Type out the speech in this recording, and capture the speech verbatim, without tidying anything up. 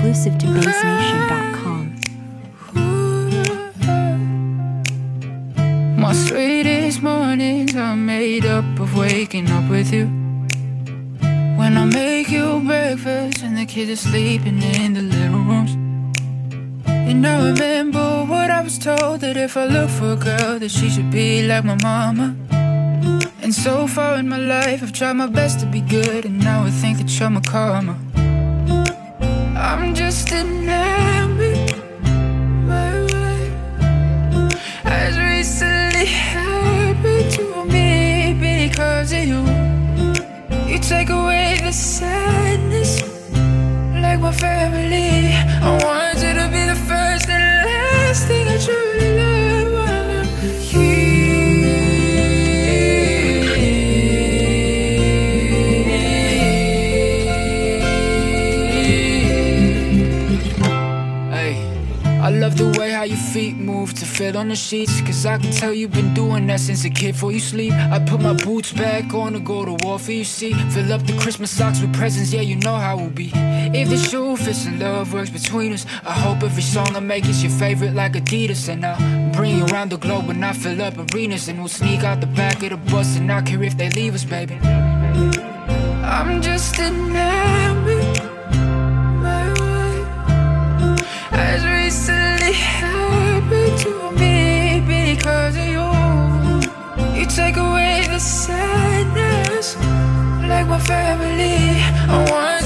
exclusive to bass nation dot com. My sweetest mornings are made up of waking up with you. When I make you breakfast and the kids are sleeping in the living rooms. And I remember what I was told, that if I look for a girl that she should be like my mama. And so far in my life I've tried my best to be good, and now I think that you're my karma. I'm just enamored by what has recently happened to me because of you. You take away the sadness like my family. I want you to be the first and last thing I truly love. I love you. I love the way how your feet move to fit on the sheets, cause I can tell you've been doing that since a kid before you sleep. I put my boots back on to go to war for you, see. Fill up the Christmas socks with presents, yeah, you know how we'll be. If the shoe fits and love works between us, I hope every song I make is your favorite like Adidas. And I'll bring you around the globe when I fill up arenas, and we'll sneak out the back of the bus and not care if they leave us, baby. I'm just enamored by what has recently happened to me because of you. You take away the sadness like my family. I want